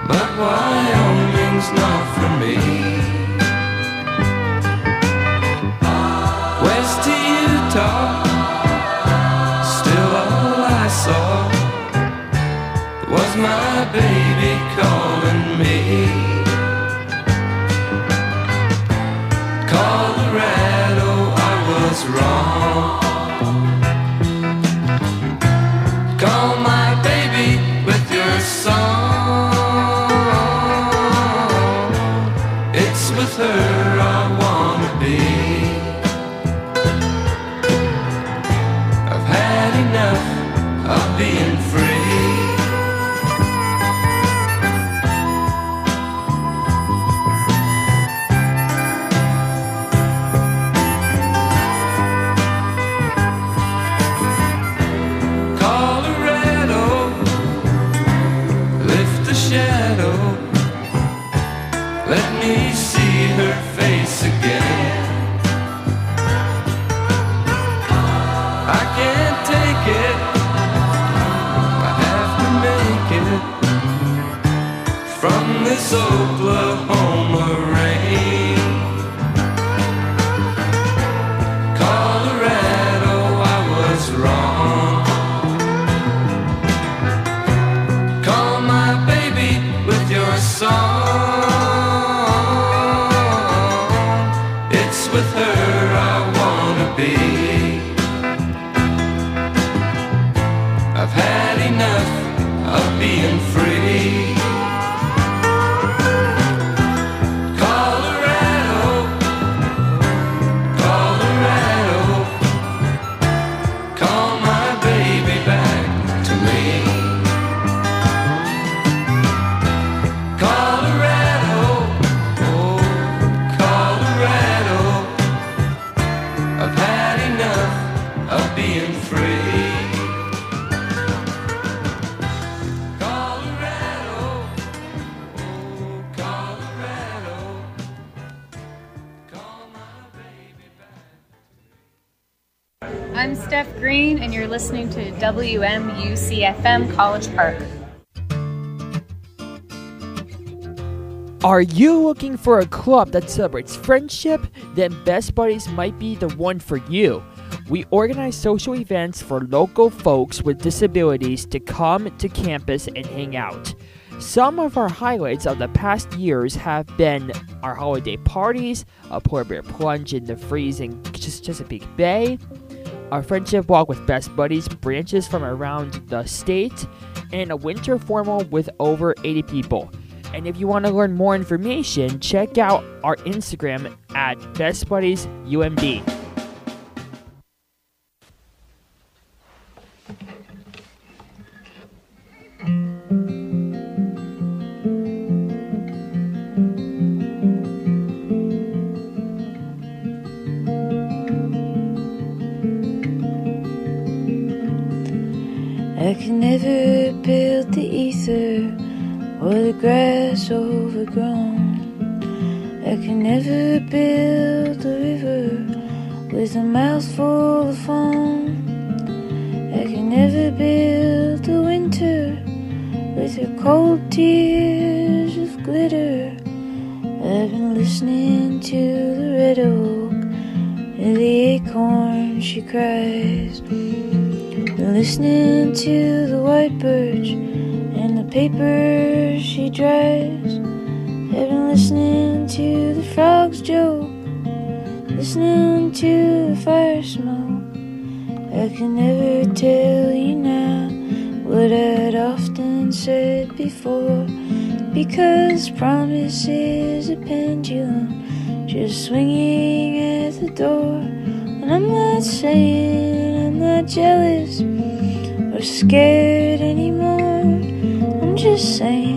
but Wyoming's not for me. West to Utah, still all I saw was my baby calling me. Colorado, I was wrong. Call my baby with your song. It's with her I wanna be. I've had enough of being free. Let me see her face again. I can't take it, I have to make it from this Oklahoma rain. Colorado, I was wrong. Call my baby with your song. With her I wanna be. I've had enough of being free. Colorado, Colorado, call my baby back to me. Colorado, oh Colorado, I've had enough of being free. Colorado, oh Colorado, call my baby back. I'm Steph Green, and you're listening to WMUC-FM College Park. Are you looking for a club that celebrates friendship? Then Best Buddies might be the one for you. We organize social events for local folks with disabilities to come to campus and hang out. Some of our highlights of the past years have been our holiday parties, a polar bear plunge in the freezing Chesapeake Bay, our friendship walk with Best Buddies branches from around the state, and a winter formal with over 80 people. And if you want to learn more information, check out our Instagram at Best Buddies UMD. I can never build the ether or the grass overgrown. I can never build a river with a mouthful of foam. I can never build a winter with her cold tears of glitter. I've been listening to the red oak and the acorn she cries. Been listening to the white birch and the paper she dries. I've been listening to the frogs joke, listening to the fire smoke. I can never tell you now what I'd often said before, because promise is a pendulum just swinging at the door. And I'm not saying I'm not jealous or scared anymore. I'm just saying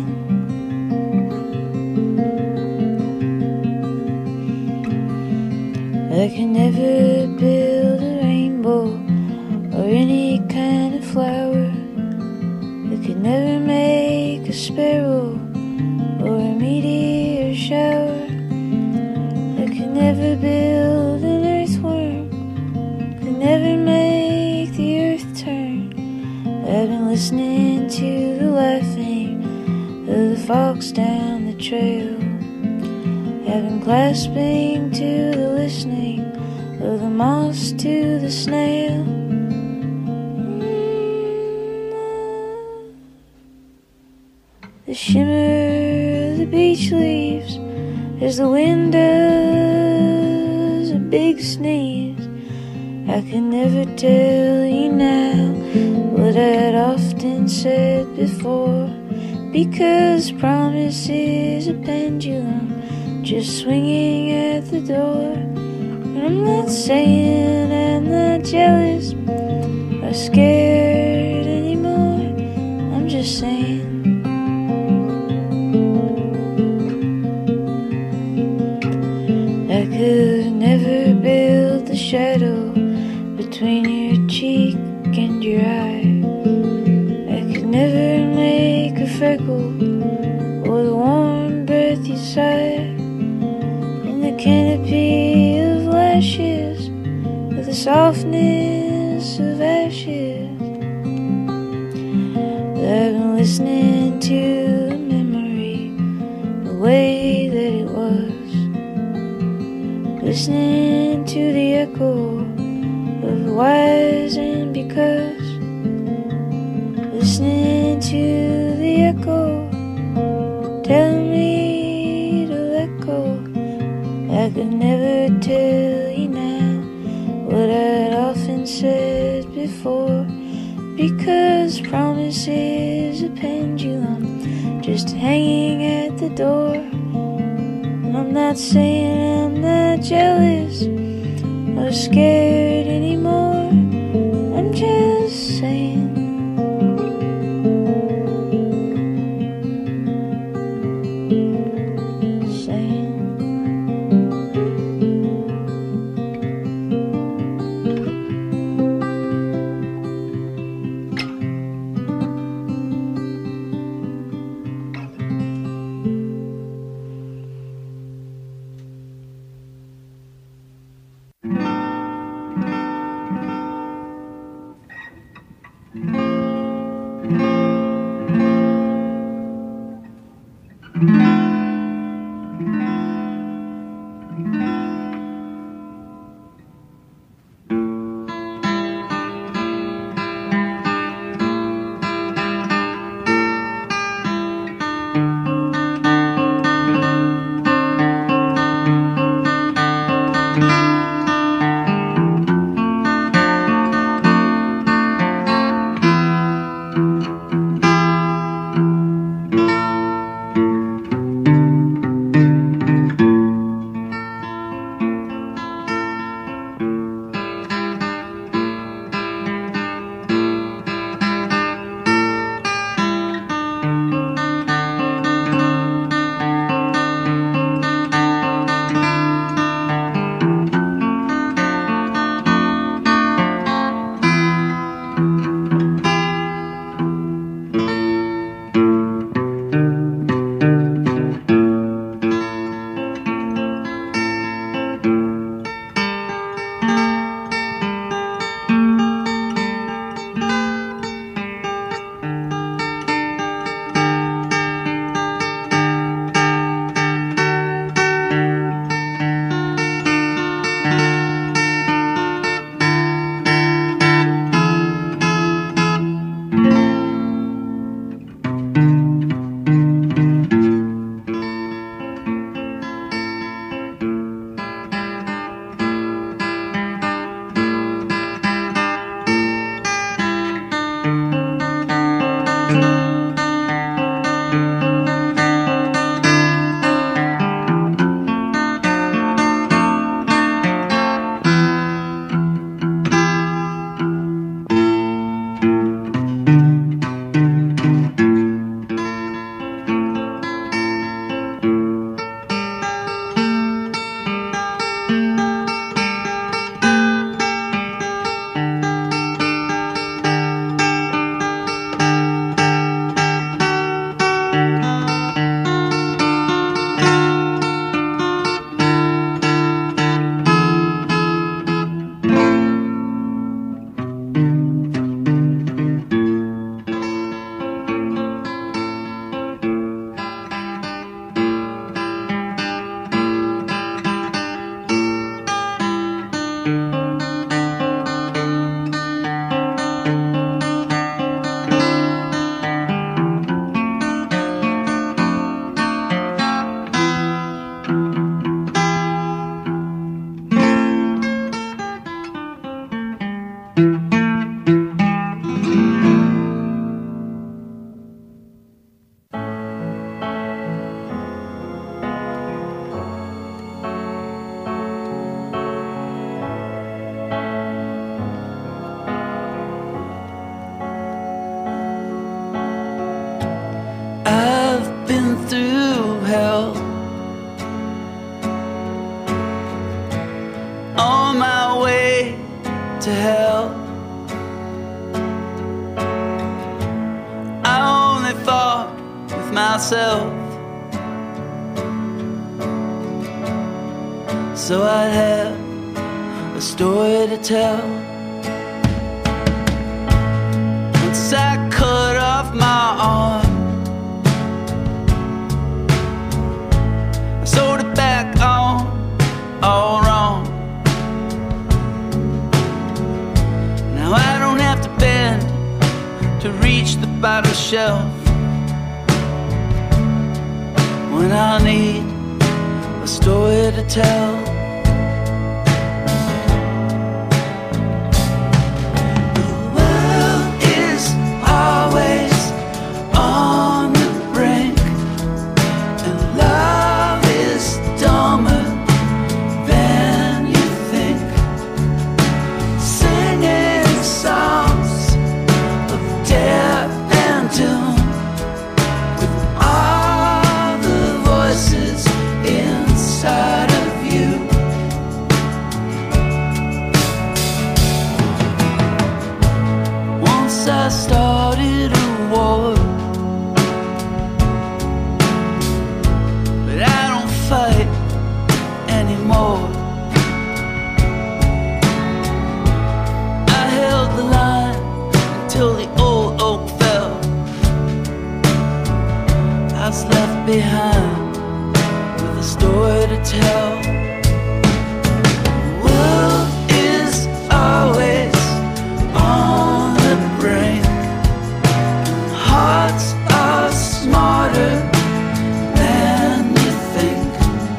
I can never build a rainbow or any kind of flower. I could never make a sparrow or a meteor shower. I could never build an earthworm, could never make the earth turn. I've been listening to the laughing of the fox down the trail. I've been clasping to the listening of the moss to the snail. The shimmer of the beach leaves as the wind does a big sneeze. I can never tell you now what I'd often said before, because promise is a pendulum just swinging at the door. And I'm not saying I'm not jealous or scared anymore. I'm just saying I could never build the shadow between your cheek and your eye. I could never make a freckle or the warm breath you sigh. In the canopy of lashes, or the softness of ashes, I've been listening to a memory the way that it was, listening to the echo of whys and because, listening to the echo telling me to let go. I could never tell you now what I'd often said before, because promise is a pendulum just hanging at the door. And I'm not saying I'm not jealous or scared anymore. I'm just saying to hell. I only fought with myself, so I'd have a story to tell. Once I cut off my arm, I sewed it back on, all wrong. Now I don't have to bend to reach the bottom shelf when I need a story to tell. I started a war, but I don't fight anymore. I held the line until the old oak fell. I was left behind with a story to tell. The world is always on the brink. Hearts are smarter than you think,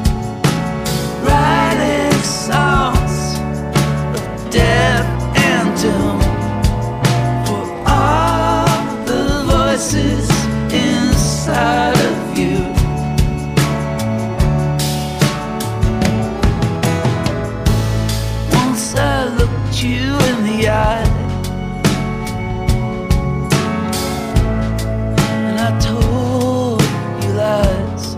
writing songs of death and doom for all the voices inside of you. Once I looked you in the eye, I told you lies.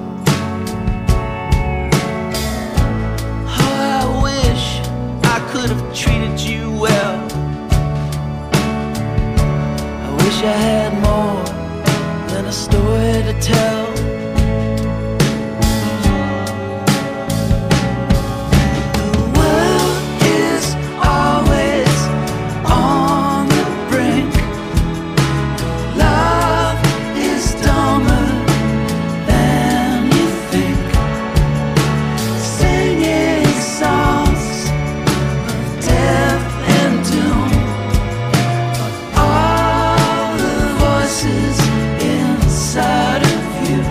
Oh, I wish I could have treated you well. I wish I had more than a story to tell. The world is always on the brink. Love is dumber than you think, singing songs of death and doom for all the voices inside of you.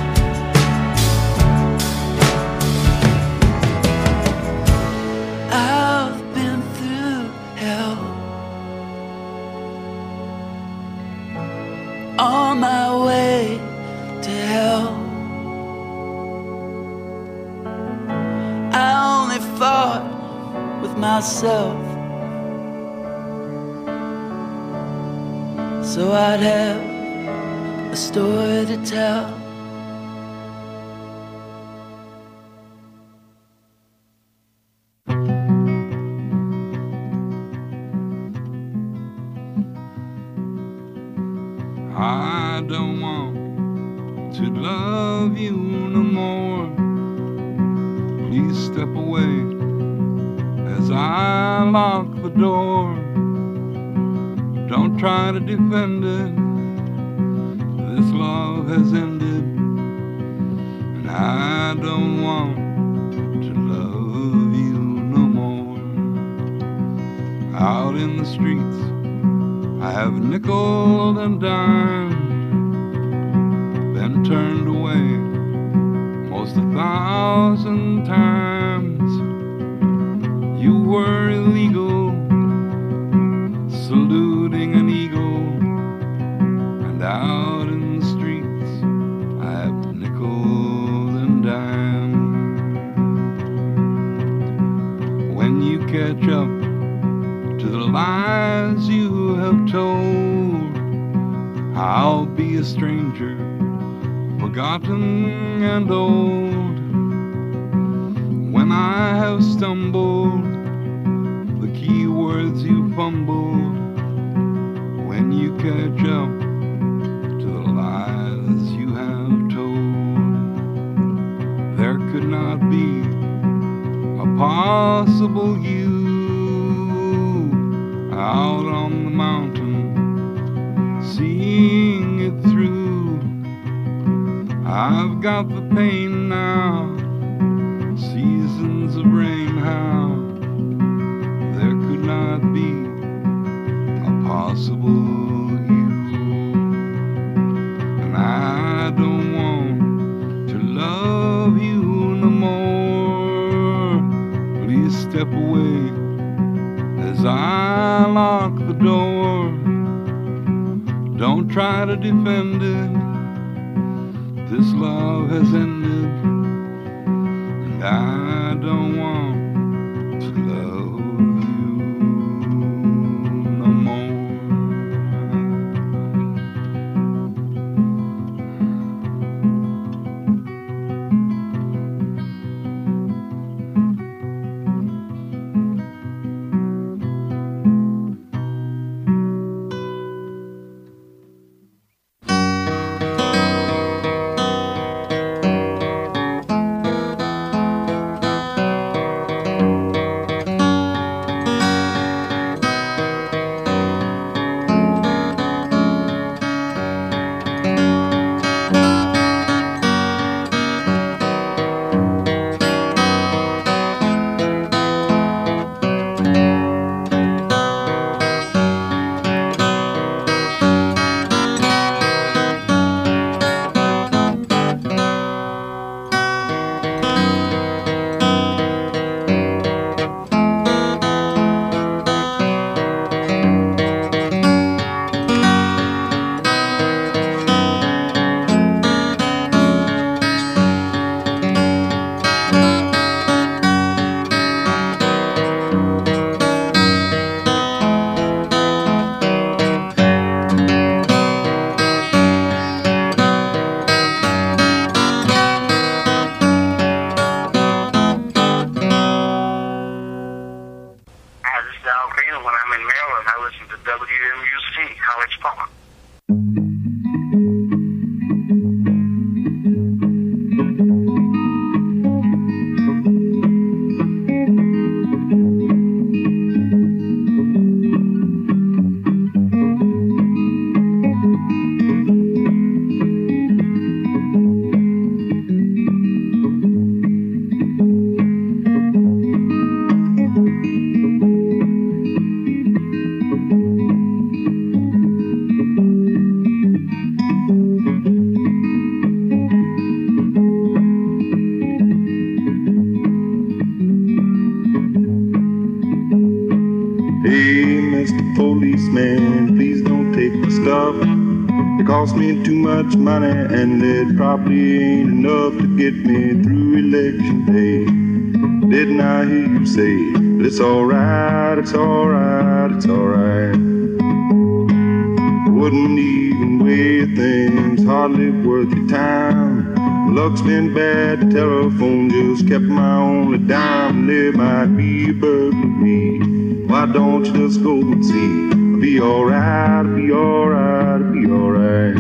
I've been through hell on my way to hell. I only fought with myself, so I'd have a story to tell. I don't want to love you no more. Please step away as I lock the door. Don't try to defend it. This love has ended, and I don't want to love you no more. Out in the streets I have nickeled and dimed, been turned away most 1,000 times. You were illegal, saluting an eagle, and out in the streets I have nickeled and dimed. When you catch up to the lies you have told, I'll be a stranger, forgotten and old. When I have stumbled, the key key words you fumbled when you catch up to the lies you have told. There could not be a possible you out on the mountain, seeing it through. I've got the pain now, seasons of rain, how there could not be a possible you. And I don't want to love you no more. Please step away as I lock the door. Don't try to defend it, this love has ended, and I don't want to love you no more. Cost me too much money, and it probably ain't enough to get me through election day. Didn't I hear you say, but it's alright, it's alright, it's alright. Wouldn't even weigh things, hardly worth your time. My luck's been bad, the telephone just kept my only dime. There might be a burglary, why don't you just go and see? I'll be alright, I'll be alright, I'll be alright.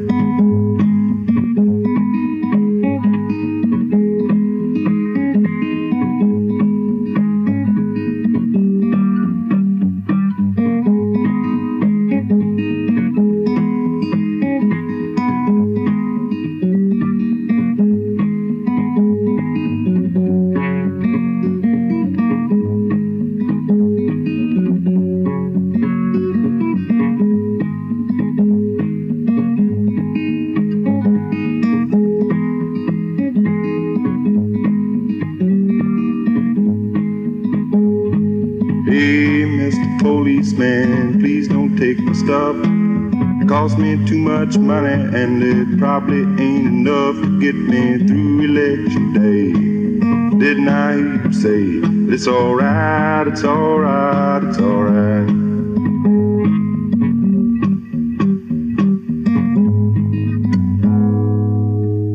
Policeman, please don't take my stuff. It cost me too much money, and it probably ain't enough to get me through election day. Didn't I hear you say, it's alright, it's alright, it's alright.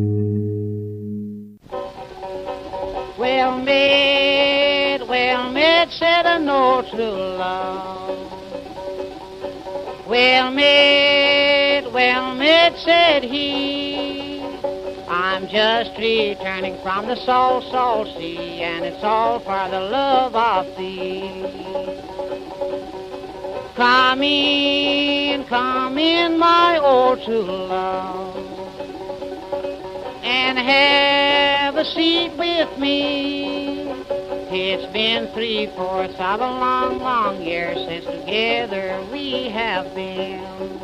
Well met, Mitch said I know true love. Well, Mitch, said he, I'm just returning from the salt, salt sea, and it's all for the love of thee. Come in, my old true love, and have a seat with me. It's been 3/4 of a long, long year since together we have been.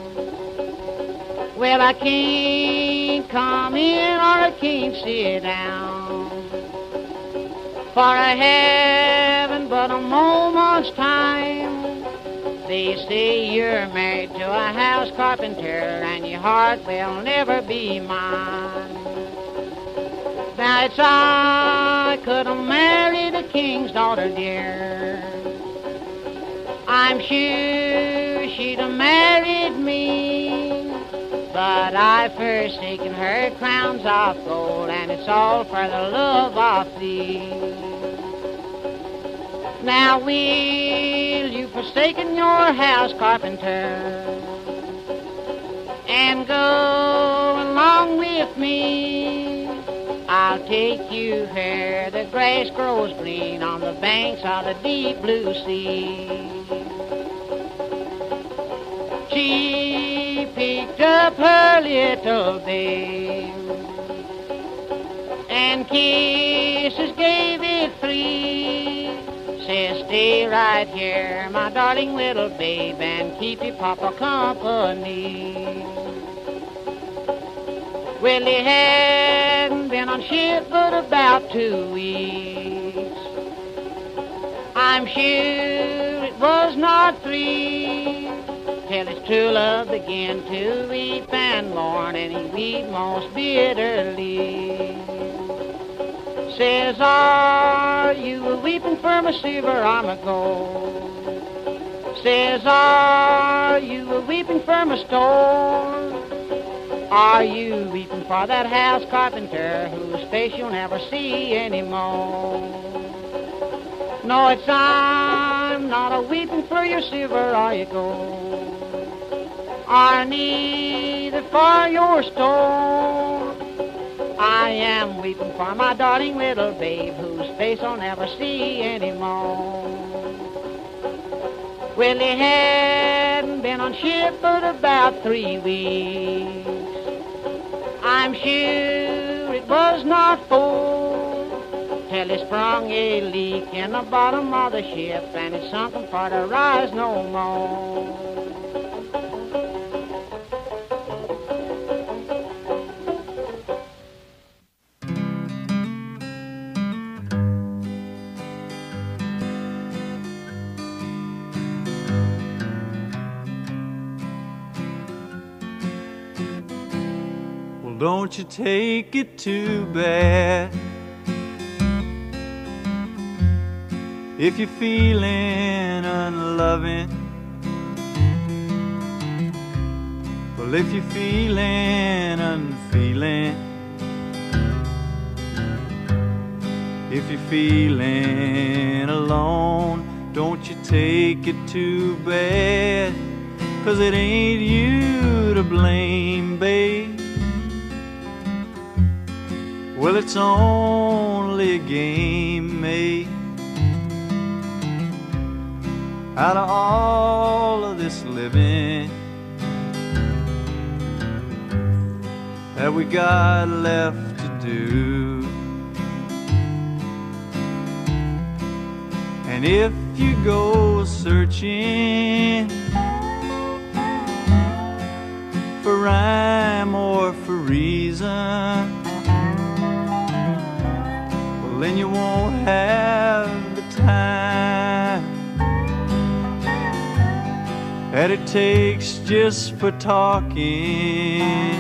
Well, I can't come in or I can't sit down, for I haven't but a moment's time. They say you're married to a house carpenter and your heart will never be mine. Now it's I could have married a king's daughter, dear. I'm sure she'd have married me, but I've forsaken her crowns of gold, and it's all for the love of thee. Now will you forsaken your house carpenter and go along with me? I'll take you where the grass grows green on the banks of the deep blue sea. She picked up her little babe and kisses gave it free. Says, stay right here, my darling little babe, and keep your papa company. Well, he hadn't been on ship but about 2 weeks. I'm sure it was not 3 till his true love began to weep and mourn, and he wept most bitterly. Says, are you weeping for my silver or my gold? Says, are you weeping for my store? Are you weeping for that house carpenter whose face you'll never see anymore? No, it's I'm not a weeping for your silver or your gold, or neither for your store. I am weeping for my darling little babe whose face I'll never see anymore. Well, he hadn't been on ship but about 3 weeks. I'm sure it was not 4 till he sprung a leak in the bottom of the ship, and it sunk him for to rise no more. Don't you take it too bad if you're feeling unloving. Well, if you're feeling unfeeling, if you're feeling alone, don't you take it too bad, 'cause it ain't you to blame, babe. Well, it's only a game made out of all of this living that we got left to do. And if you go searching for rhyme or for reason, then you won't have the time that it takes just for talking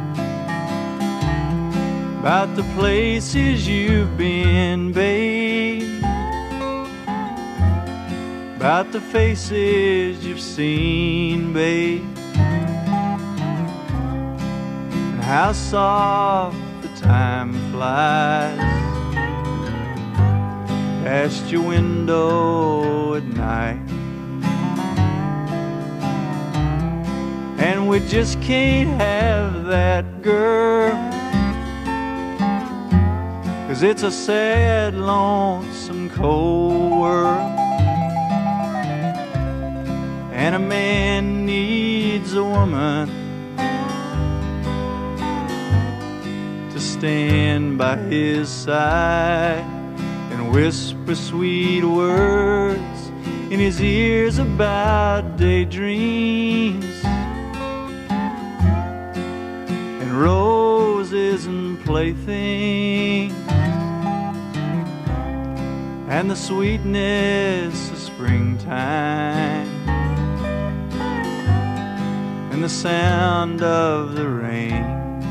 about the places you've been, babe, about the faces you've seen, babe, and how soft the time flies past your window at night. And we just can't have that, girl, 'cause it's a sad, lonesome, cold world. And a man needs a woman to stand by his side and whisper sweet words in his ears about daydreams and roses and playthings and the sweetness of springtime and the sound of the rain.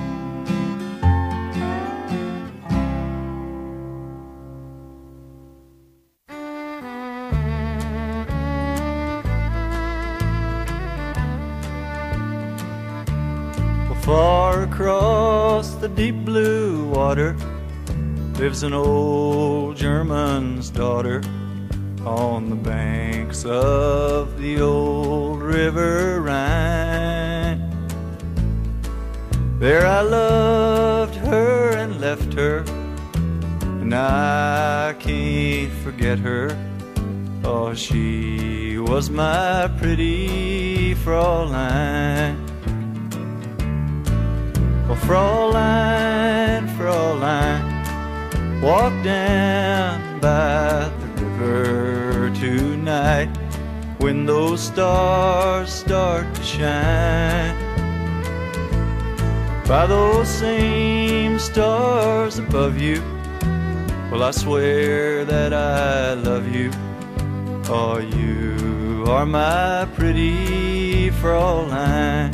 Far across the deep blue water lives an old German's daughter on the banks of the old River Rhine. There I loved her and left her, and I can't forget her. Oh, she was my pretty Fräulein. Oh, Fräulein, Fräulein, walk down by the river tonight when those stars start to shine. By those same stars above you, well, I swear that I love you. Oh, you are my pretty Fräulein.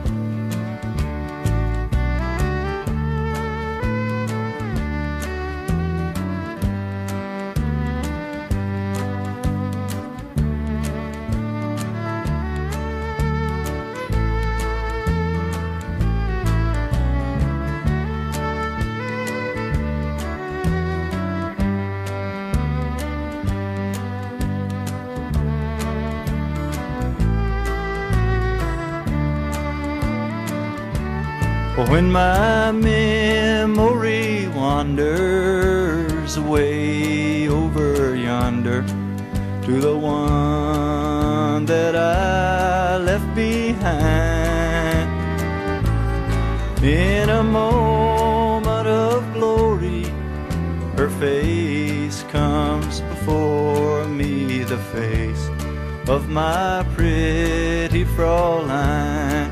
When my memory wanders away over yonder to the one that I left behind, in a moment of glory, her face comes before me, the face of my pretty Fräulein.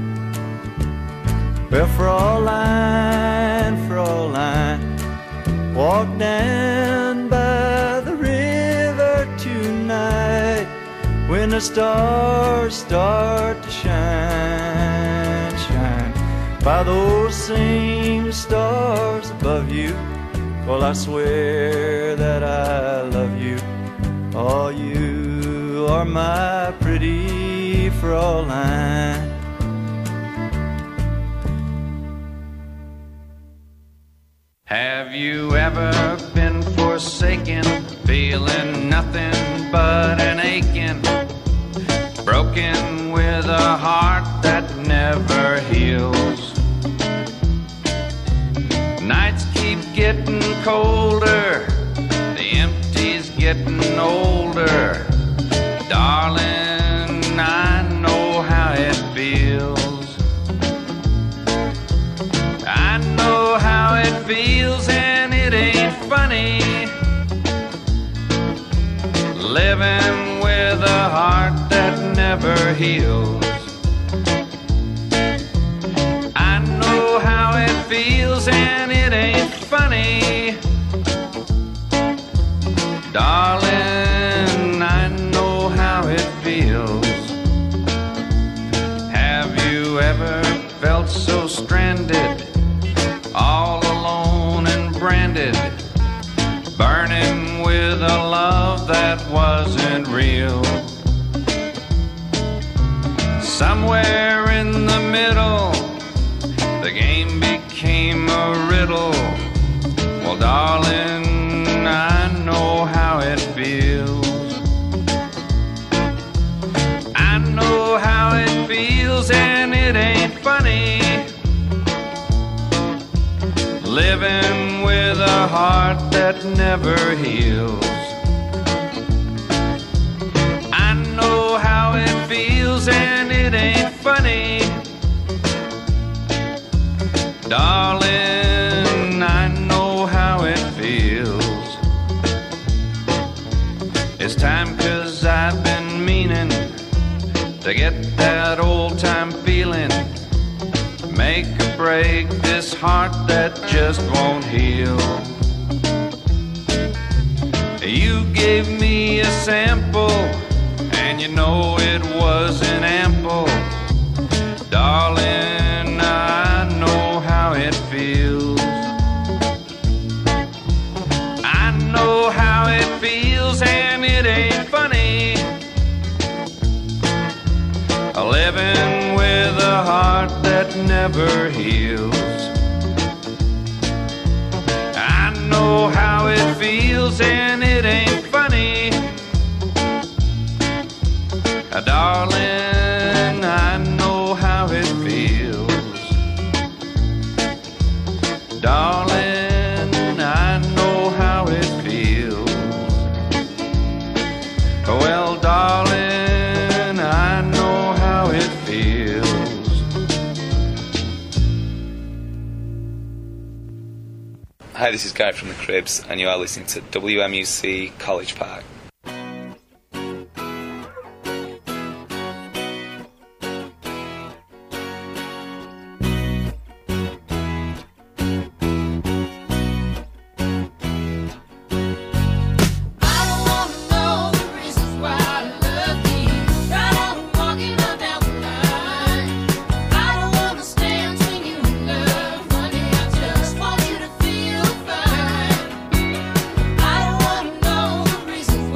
Well, Fräulein, Fräulein, walk down by the river tonight when the stars start to shine, shine. By those same stars above you, well, I swear that I love you. Oh, you are my pretty Fräulein. Have you ever been forsaken, feeling nothing but an aching, broken with a heart that never heals? Nights keep getting colder, the empty's getting older. Darling, I know how it feels. I know how it feels, and it ain't funny living with a heart that never heals. I know how it feels, and it ain't funny. Darling, I know how it feels. Have you ever felt so stranded, all alone and branded, burning with a love that wasn't real? Somewhere in the middle, the game became a riddle. Well, darling, I know how living with a heart that never heals. I know how it feels and it ain't funny, darling, I know how it feels. It's time 'cause I've been meaning to get that old time feeling, make or break this heart that just won't heal. You gave me a sample, and you know it wasn't ample, darling, I know how it feels. I know how it feels and it ain't funny, living with a heart that never heals. I know how it feels and it ain't funny, darling, I know how it feels. Darling, I know how it feels. Well, darling, I know how it feels. Hi, this is Guy from the Cribs, and you are listening to WMUC College Park. Reasons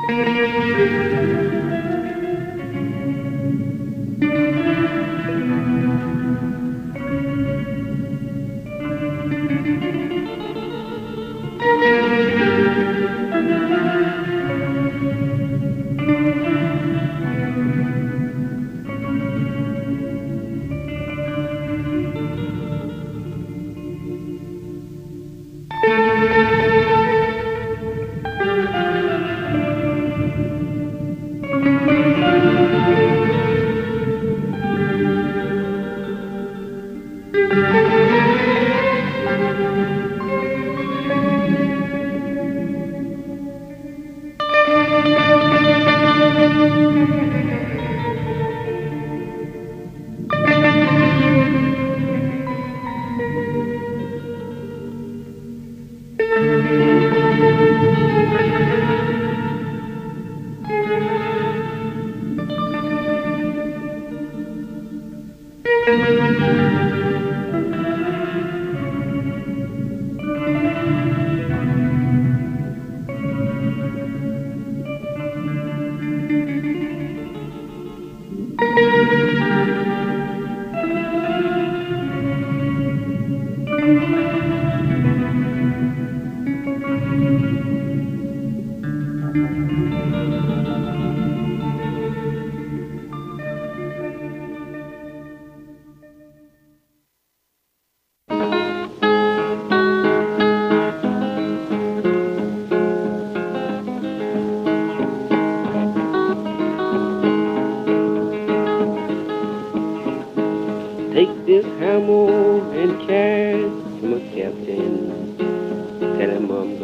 Take this hammer and carry to my captain. Tell him I'm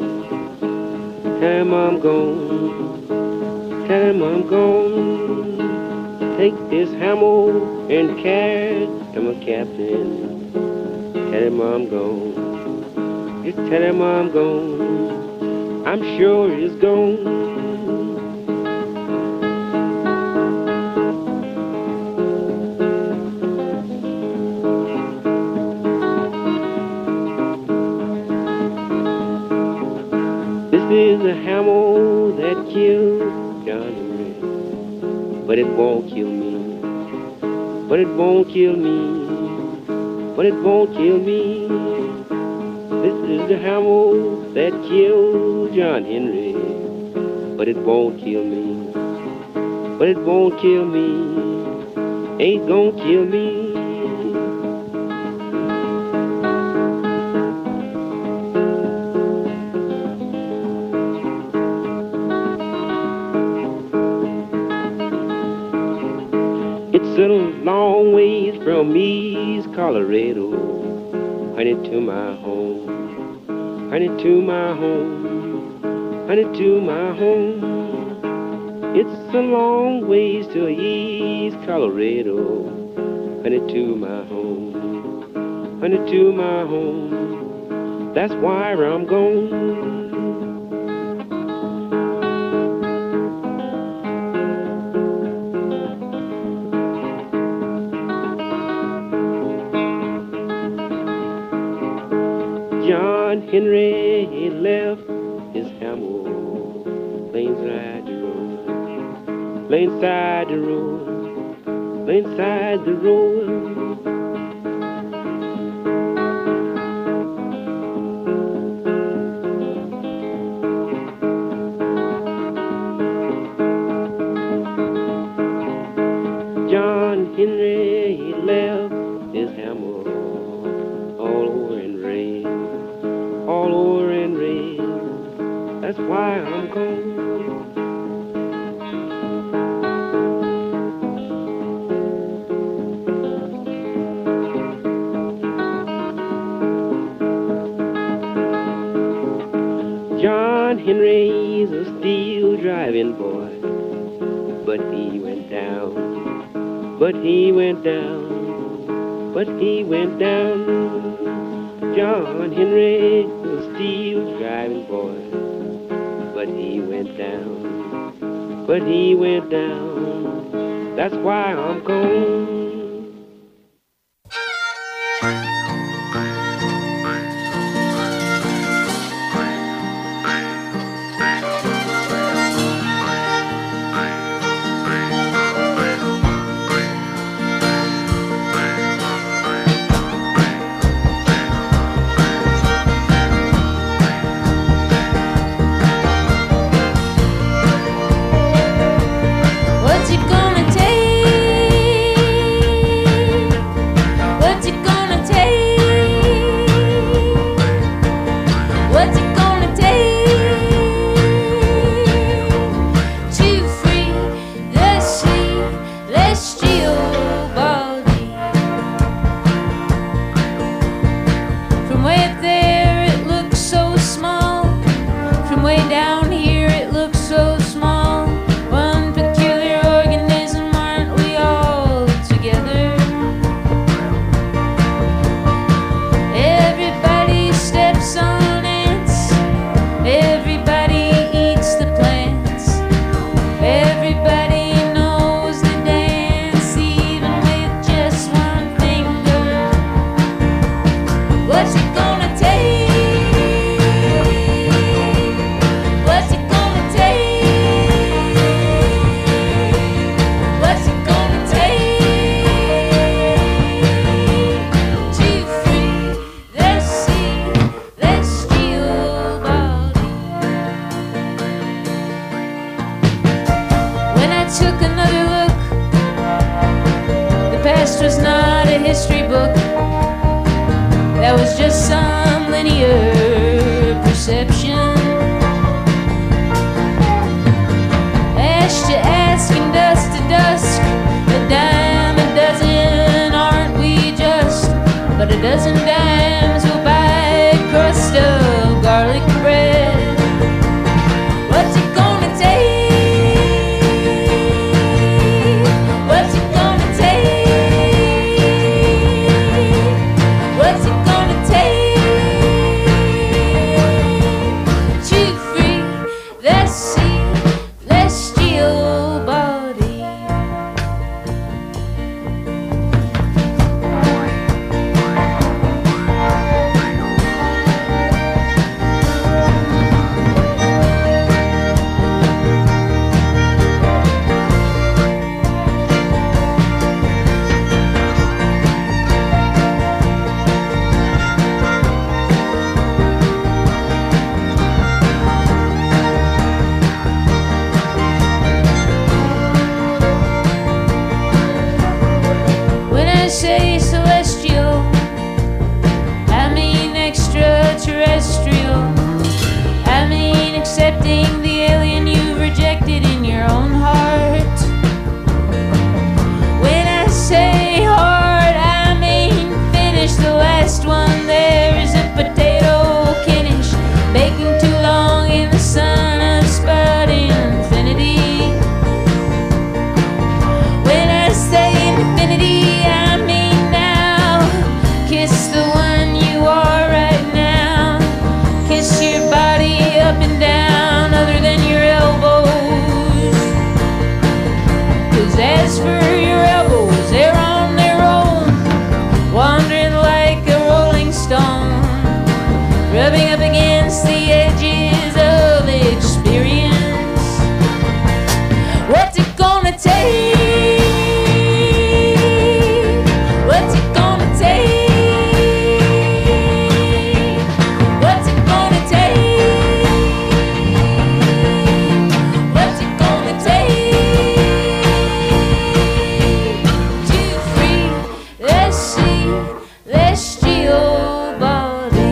gone. Tell him I'm gone. Tell him I'm gone. Take this hammer and carry to my captain. Tell him I'm gone. Just tell him I'm gone. I'm sure he's gone. This is a hammer that killed John Henry, but it won't kill me. But it won't kill me. But it won't kill me. This is the hammer that killed John Henry, but it won't kill me. But it won't kill me. Ain't gonna kill me. It's a long ways from East Colorado, honey, to my home, honey, to my home, honey, to my home. It's a long ways to East Colorado, honey, to my home, honey, to my home. That's why I'm gone. John Henry, he left his hammer, laying side the road, laying side the road, laying side the road. John Henry, he left his hammer all over in rain, all over in rain. That's why I'm gone. John Henry's a steel driving boy, but he went down, but he went down, but he went down. John Henry was a steel driving boy, but he went down, but he went down. That's why I'm gone. took another look. The past was not a history book. That was just some linear perception. Ash to ask and dust to dusk. A dime a dozen, aren't we just? But a dozen dimes will buy a crust of garlic bread. What's it gonna take? What's it gonna take? What's it gonna take to free the celestial body? When I say celestial, I mean extraterrestrial. I mean accepting the alien you've rejected in your own heart. When I say hard, I mean finish the last one. There is a potato kiddish baking too long in the sun of spud infinity. When I say infinity, I mean now. Kiss the one you are right now. Kiss your body up and down, other than your elbows. 'Cause as for your elbows, they're on their own, wandering like a rolling stone, rubbing up against the edges of experience. What's it gonna take? What's it gonna take? What's it gonna take? What's it gonna take to free the celestial body?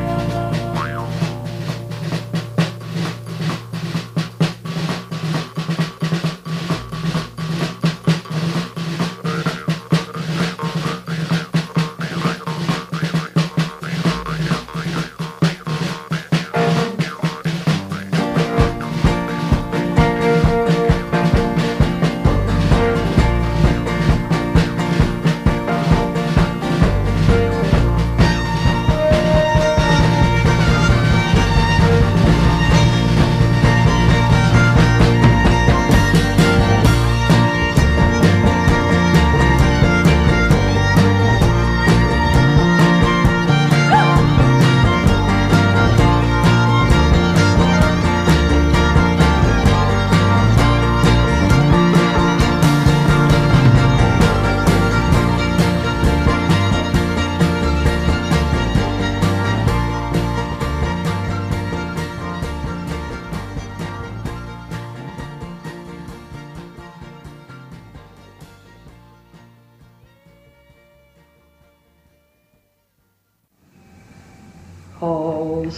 How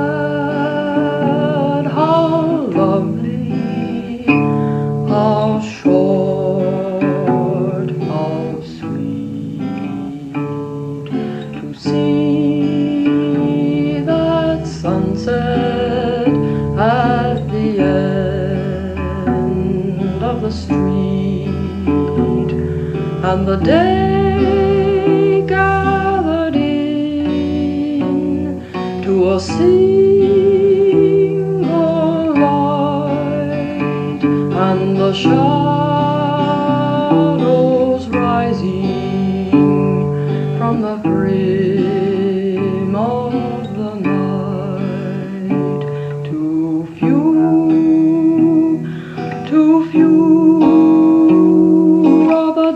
sad, how lovely, how short, how sweet to see that sunset at the end of the street, and the day gathered in to a single light, and the shadows rising from the brim of the night. Too few are the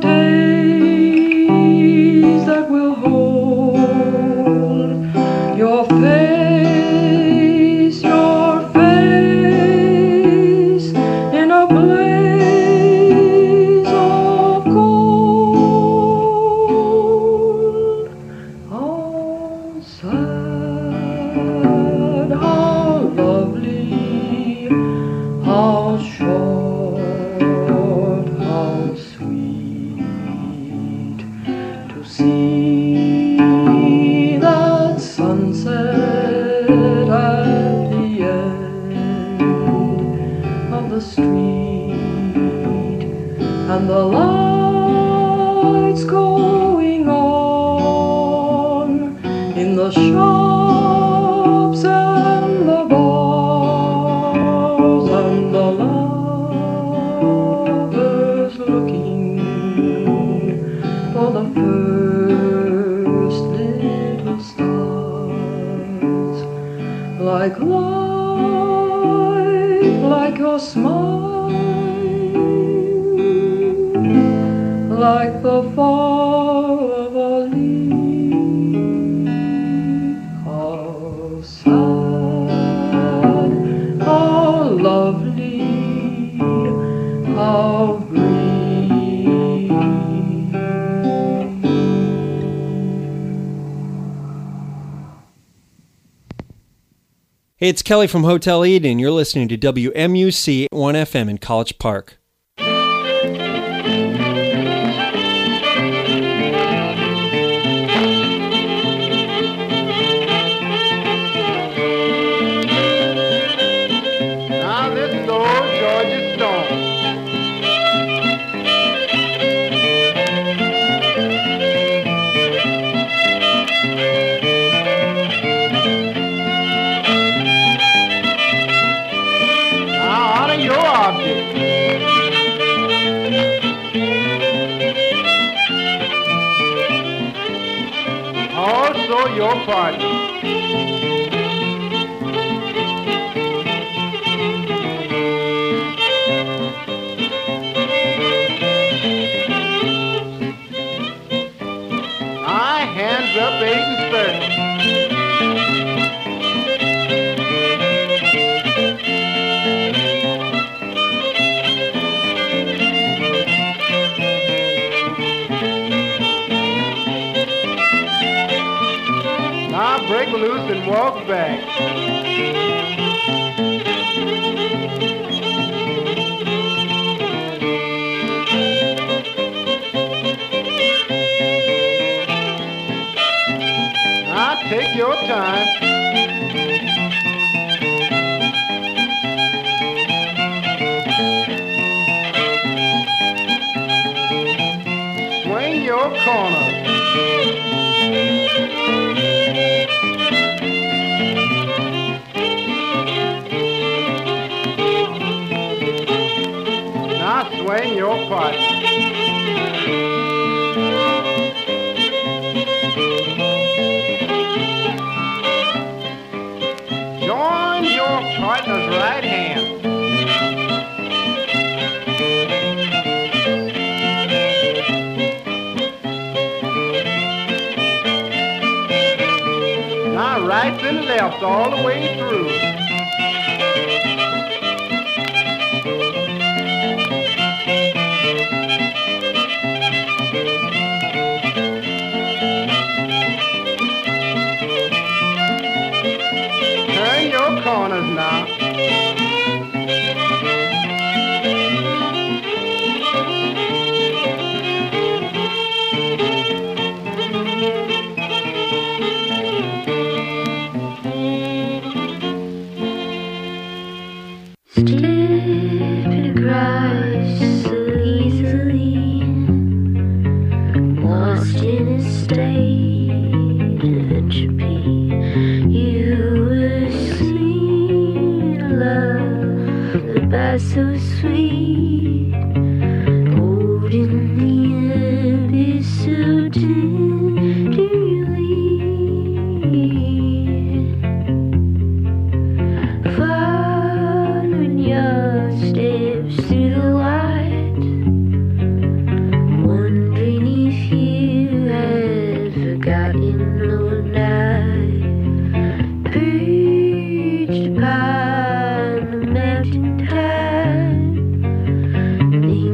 days that will hold your face in a blaze was short, how sweet to see that sunset at the end of the street, and the lights going on in the shops and the bars, and the lovers looking for the first little stars. Like life, like your smile, like the fall of a leaf. How sad, how lovely, how brief. Hey, it's Kelly from Hotel Eden. You're listening to WMUC 1FM in College Park. Now this is old Georgia Stone. Now honor your object. Also your partner. Hands up, 8 and 7. Now break loose and walk back. Take your time. Swing your corner. Now swing your partner. Partner's right hand. Now right and left all the way through. Turn your corners now. So sweet, holding me up so tenderly. Following your steps through the light, wondering if you had forgotten or not. Perched upon the mountain top,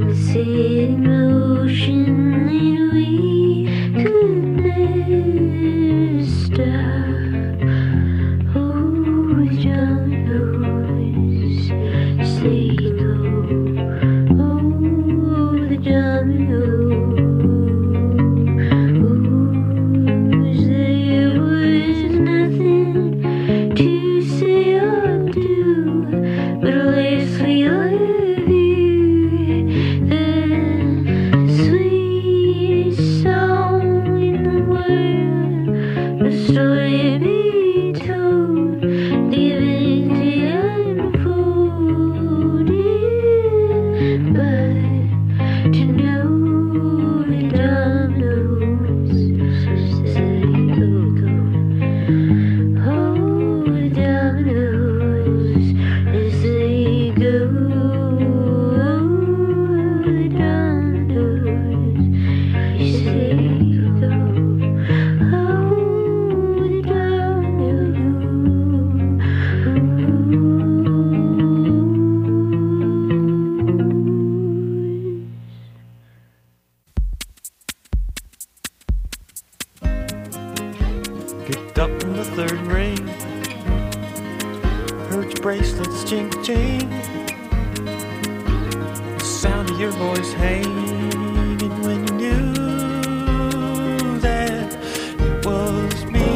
your voice hanging when you knew that it was me.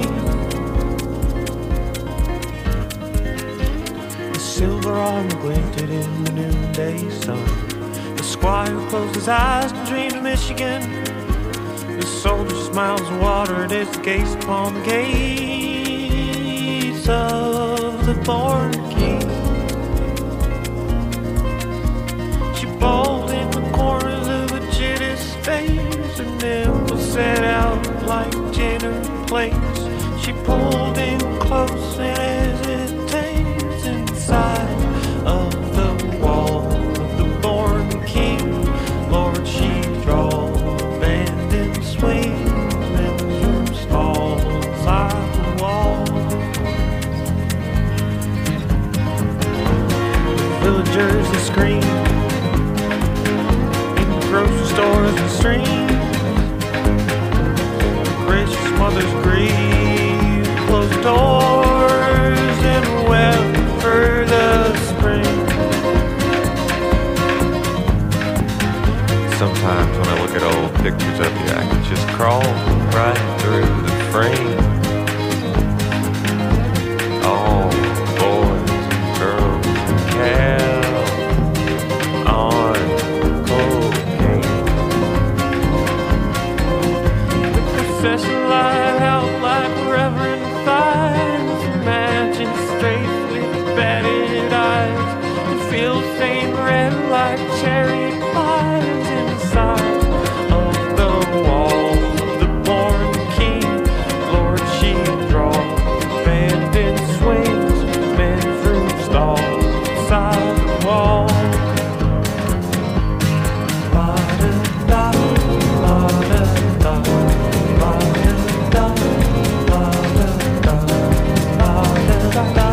The silver armor glinted in the noonday sun. The squire closed his eyes and dreamed of Michigan. The soldier smiles and watered his gaze upon the gates of the born king. She bawled in the corners of the jitter's face. Her nipples set out like dinner plates. She pulled in close and hesitates inside of the wall of the born king. Lord, she draws abandoned swings and room stalls like the wall. Villagers that scream in grocery stores and streams. Gracious mothers grieve, closed doors and wept for the spring. Sometimes when I look at old pictures of you, I can just crawl right through the frame. All the boys and girls and cows on cocaine. The procession lied out like Reverend Fines. Imagine straight with batted eyes. The field stained red like chariot fires inside of the wall of the born king. Lord, she draws abandoned swings, men's room stalls inside the wall. La-da-da, la-da-da, la-da-da, la-da-da, la-da-da,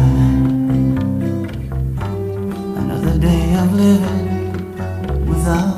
Another day of living without